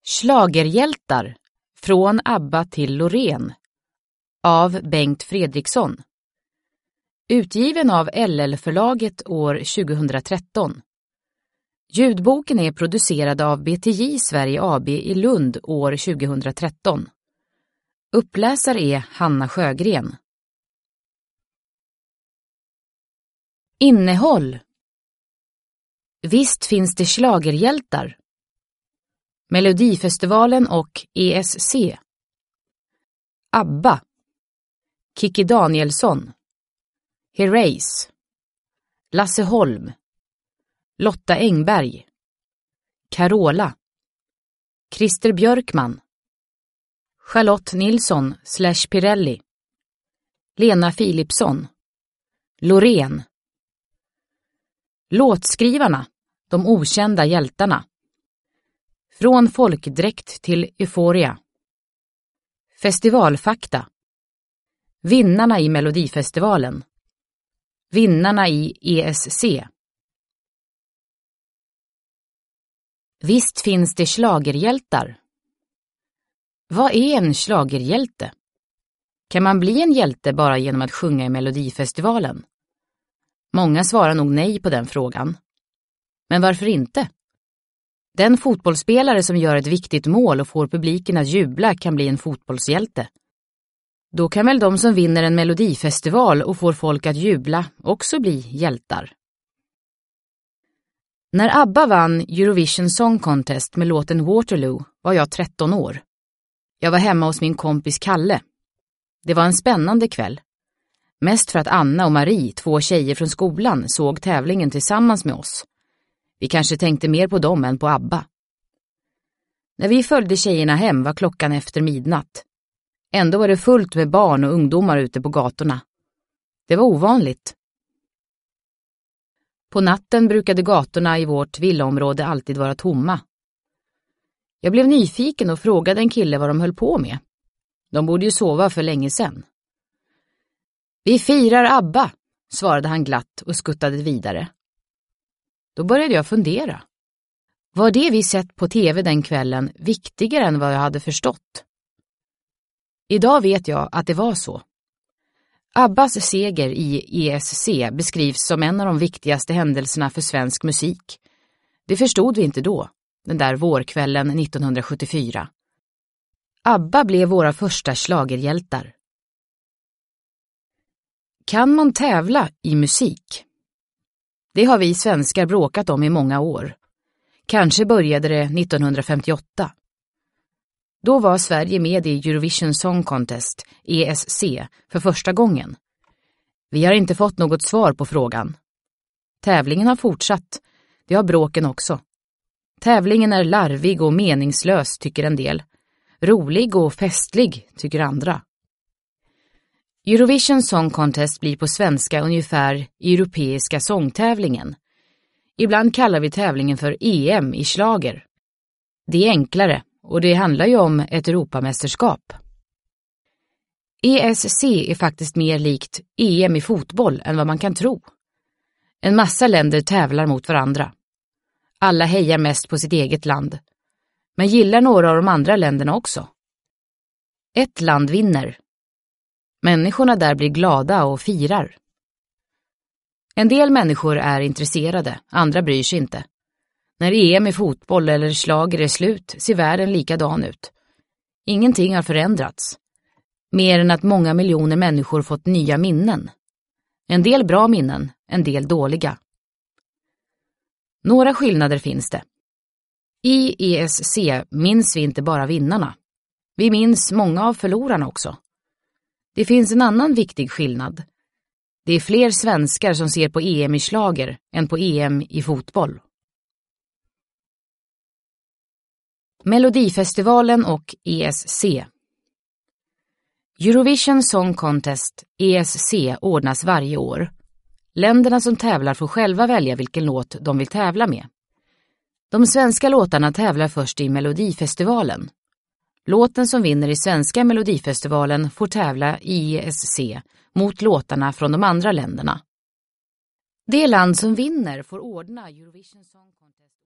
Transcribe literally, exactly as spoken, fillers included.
Schlagerhjältar från ABBA till Loreen av Bengt Fredriksson. Utgiven av L L-förlaget år tjugohundratretton. Ljudboken är producerad av B T J Sverige A B i Lund år tjugohundratretton. Uppläsare är Hanna Sjögren. Innehåll. Visst finns det schlagerhjältar. Melodifestivalen och E S C. ABBA. Kikki Danielsson. Herreys. Lasse Holm. Lotta Engberg. Carola. Christer Björkman. Charlotte Nilsson slash Pirelli. Lena Philipsson. Loreen. Låtskrivarna, de okända hjältarna. Från folkdräkt till euforia. Festivalfakta. Vinnarna i Melodifestivalen. Vinnarna i E S C. Visst finns det schlagerhjältar. Vad är en schlagerhjälte? Kan man bli en hjälte bara genom att sjunga i Melodifestivalen? Många svarar nog nej på den frågan. Men varför inte? Den fotbollsspelare som gör ett viktigt mål och får publiken att jubla kan bli en fotbollshjälte. Då kan väl de som vinner en melodifestival och får folk att jubla också bli hjältar. När ABBA vann Eurovision Song Contest med låten Waterloo var jag tretton år. Jag var hemma hos min kompis Kalle. Det var en spännande kväll. Mest för att Anna och Marie, två tjejer från skolan, såg tävlingen tillsammans med oss. Vi kanske tänkte mer på dem än på ABBA. När vi följde tjejerna hem var klockan efter midnatt. Ändå var det fullt med barn och ungdomar ute på gatorna. Det var ovanligt. På natten brukade gatorna i vårt villaområde alltid vara tomma. Jag blev nyfiken och frågade en kille vad de höll på med. De borde ju sova för länge sedan. Vi firar ABBA, svarade han glatt och skuttade vidare. Då började jag fundera. Var det vi sett på tv den kvällen viktigare än vad jag hade förstått? Idag vet jag att det var så. ABBAs seger i E S C beskrivs som en av de viktigaste händelserna för svensk musik. Det förstod vi inte då, den där vårkvällen nittonhundrasjuttiofyra. ABBA blev våra första schlagerhjältar. Kan man tävla i musik? Det har vi svenskar bråkat om i många år. Kanske började det nittonhundrafemtioåtta. Då var Sverige med i Eurovision Song Contest, E S C, för första gången. Vi har inte fått något svar på frågan. Tävlingen har fortsatt. Det har bråken också. Tävlingen är larvig och meningslös, tycker en del. Rolig och festlig, tycker andra. Eurovision Song Contest blir på svenska ungefär europeiska sångtävlingen. Ibland kallar vi tävlingen för E M i schlager. Det är enklare och det handlar ju om ett Europamästerskap. E S C är faktiskt mer likt E M i fotboll än vad man kan tro. En massa länder tävlar mot varandra. Alla hejar mest på sitt eget land. Men gillar några av de andra länderna också. Ett land vinner. Människorna där blir glada och firar. En del människor är intresserade, andra bryr sig inte. När E M i fotboll eller schlager är slut ser världen likadan ut. Ingenting har förändrats. Mer än att många miljoner människor fått nya minnen. En del bra minnen, en del dåliga. Några skillnader finns det. I E S C minns vi inte bara vinnarna. Vi minns många av förlorarna också. Det finns en annan viktig skillnad. Det är fler svenskar som ser på E M i schlager än på E M i fotboll. Melodifestivalen och E S C. Eurovision Song Contest, E S C, ordnas varje år. Länderna som tävlar får själva välja vilken låt de vill tävla med. De svenska låtarna tävlar först i Melodifestivalen. Låten som vinner i svenska Melodifestivalen får tävla i E S C mot låtarna från de andra länderna. Det land som vinner får ordna Eurovision Song Contest.